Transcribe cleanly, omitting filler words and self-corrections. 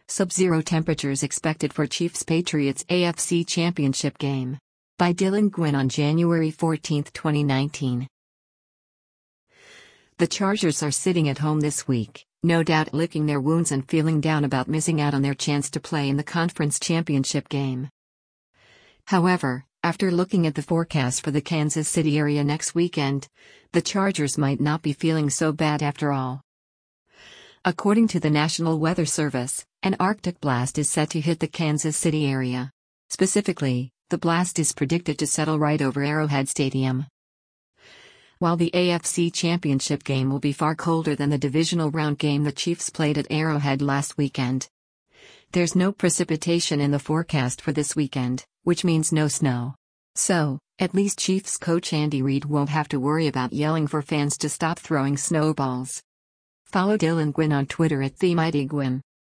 Sub-zero temperatures expected for Chiefs-Patriots AFC Championship game. By Dylan Gwynn on January 14, 2019. The Chargers are sitting at home this week, no doubt licking their wounds and feeling down about missing out on their chance to play in the conference championship game. However, after looking at the forecast for the Kansas City area next weekend, the Chargers might not be feeling so bad after all. According to the National Weather Service, an Arctic blast is set to hit the Kansas City area. Specifically, the blast is predicted to settle right over Arrowhead Stadium. While the AFC Championship game will be far colder than the divisional round game the Chiefs played at Arrowhead last weekend, there's no precipitation in the forecast for this weekend, which means no snow. So, at least Chiefs coach Andy Reid won't have to worry about yelling for fans to stop throwing snowballs. Follow Dylan Gwynn on Twitter @TheMightyGwynn.